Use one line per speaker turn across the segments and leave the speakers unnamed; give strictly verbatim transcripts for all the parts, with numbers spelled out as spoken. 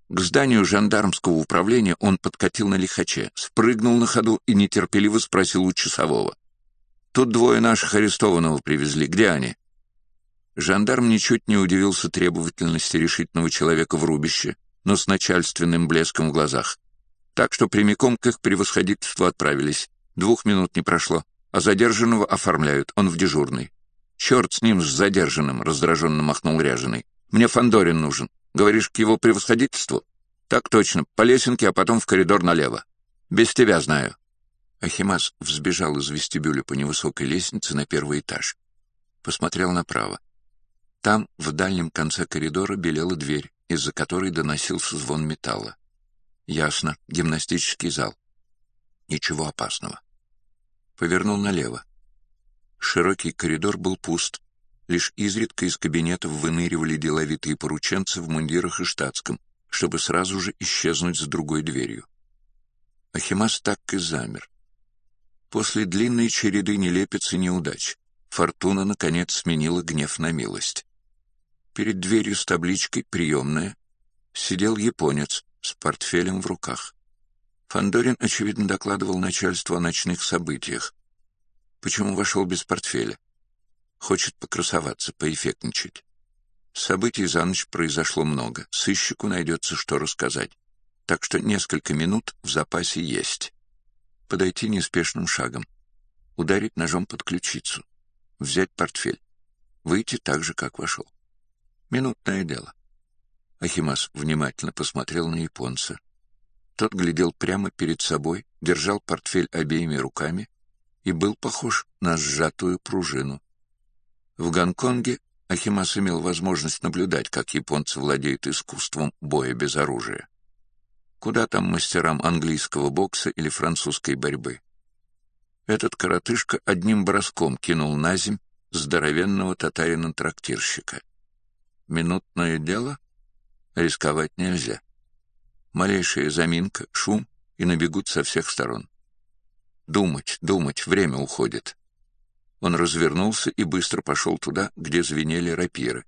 К зданию жандармского управления он подкатил на лихаче, спрыгнул на ходу и нетерпеливо спросил у часового. «Тут двое наших арестованного привезли. Где они?» Жандарм ничуть не удивился требовательности решительного человека в рубище, но с начальственным блеском в глазах. Так что прямиком к их превосходительству отправились. Двух минут не прошло, а задержанного оформляют, он в дежурной. «Черт с ним, с задержанным!» — раздраженно махнул ряженый. «Мне Фандорин нужен. Говоришь, к его превосходительству?» «Так точно. По лесенке, а потом в коридор налево. Без тебя знаю». Ахимас взбежал из вестибюля по невысокой лестнице на первый этаж. Посмотрел направо. Там, в дальнем конце коридора, белела дверь, из-за которой доносился звон металла. Ясно. Гимнастический зал. Ничего опасного. Повернул налево. Широкий коридор был пуст. Лишь изредка из кабинетов выныривали деловитые порученцы в мундирах и штатском, чтобы сразу же исчезнуть за другой дверью. Ахимас так и замер. После длинной череды нелепиц и неудач фортуна, наконец, сменила гнев на милость. Перед дверью с табличкой «Приемная» сидел японец с портфелем в руках. Фандорин, очевидно, докладывал начальству о ночных событиях. Почему вошел без портфеля? Хочет покрасоваться, поэффектничать. Событий за ночь произошло много, сыщику найдется что рассказать. Так что несколько минут в запасе есть. Подойти неспешным шагом, ударить ножом под ключицу, взять портфель, выйти так же, как вошел. Минутное дело. Ахимас внимательно посмотрел на японца. Тот глядел прямо перед собой, держал портфель обеими руками и был похож на сжатую пружину. В Гонконге Ахимас имел возможность наблюдать, как японцы владеют искусством боя без оружия. Куда там мастерам английского бокса или французской борьбы? Этот коротышка одним броском кинул на земь здоровенного татарина-трактирщика. Минутное дело? Рисковать нельзя. Малейшая заминка, шум, и набегут со всех сторон. Думать, думать, время уходит. Он развернулся и быстро пошел туда, где звенели рапиры.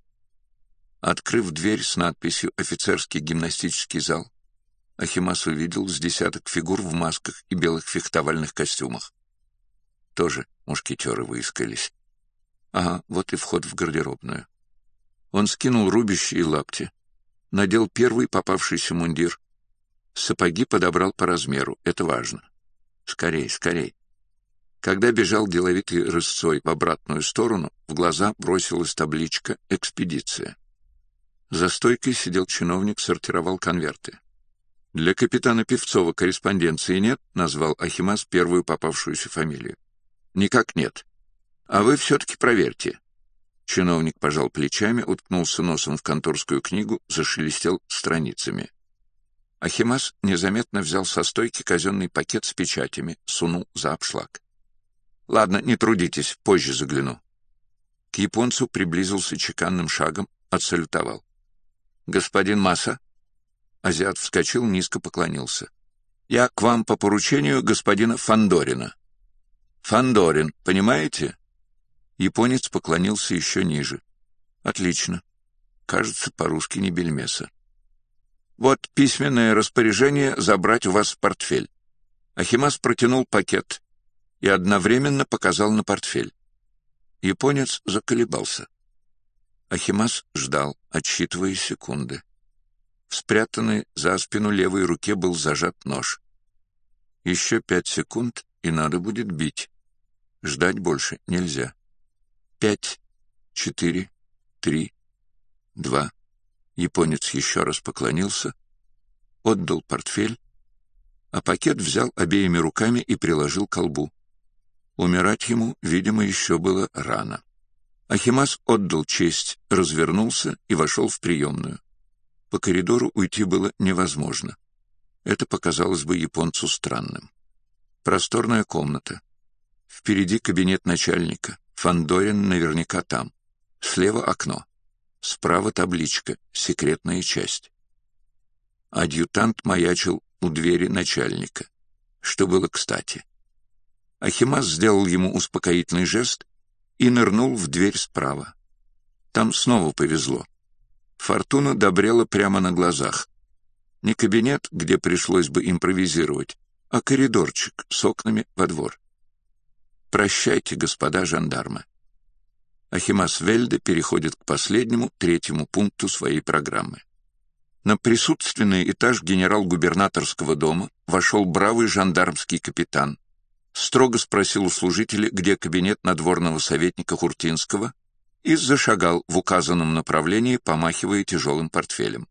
Открыв дверь с надписью «Офицерский гимнастический зал», Ахимас увидел с десяток фигур в масках и белых фехтовальных костюмах. Тоже мушкетеры выискались. Ага, вот и вход в гардеробную. Он скинул рубище и лапти, надел первый попавшийся мундир. Сапоги подобрал по размеру, это важно. Скорей, скорей. Когда бежал деловитый рысцой в обратную сторону, в глаза бросилась табличка «Экспедиция». За стойкой сидел чиновник, сортировал конверты. «Для капитана Певцова корреспонденции нет?» — назвал Ахимас первую попавшуюся фамилию. «Никак нет. А вы все-таки проверьте». Чиновник пожал плечами, уткнулся носом в конторскую книгу, зашелестел страницами. Ахимас незаметно взял со стойки казенный пакет с печатями, сунул за обшлаг. «Ладно, не трудитесь, позже загляну». К японцу приблизился чеканным шагом, отсалютовал. «Господин Маса?» Азиат вскочил, низко поклонился. «Я к вам по поручению господина Фандорина». «Фандорин, понимаете?» Японец поклонился еще ниже. «Отлично. Кажется, по-русски не бельмеса. Вот письменное распоряжение забрать у вас портфель». Ахимас протянул пакет и одновременно показал на портфель. Японец заколебался. Ахимас ждал, отсчитывая секунды. В спрятанной за спину левой руке был зажат нож. Еще пять секунд, и надо будет бить. Ждать больше нельзя. Пять, четыре, три, два. Японец еще раз поклонился, отдал портфель, а пакет взял обеими руками и приложил к колбу. Умирать ему, видимо, еще было рано. Ахимас отдал честь, развернулся и вошел в приемную. По коридору уйти было невозможно. Это показалось бы японцу странным. Просторная комната. Впереди кабинет начальника. Фандорин наверняка там. Слева окно. Справа табличка «Секретная часть». Адъютант маячил у двери начальника, что было кстати. Ахимас сделал ему успокоительный жест и нырнул в дверь справа. Там снова повезло. Фортуна добрела прямо на глазах. Не кабинет, где пришлось бы импровизировать, а коридорчик с окнами во двор. Прощайте, господа жандармы. Ахимас Вельде переходит к последнему, третьему пункту своей программы. На присутственный этаж генерал-губернаторского дома вошел бравый жандармский капитан, строго спросил у служителя, где кабинет надворного советника Хуртинского, и зашагал в указанном направлении, помахивая тяжелым портфелем.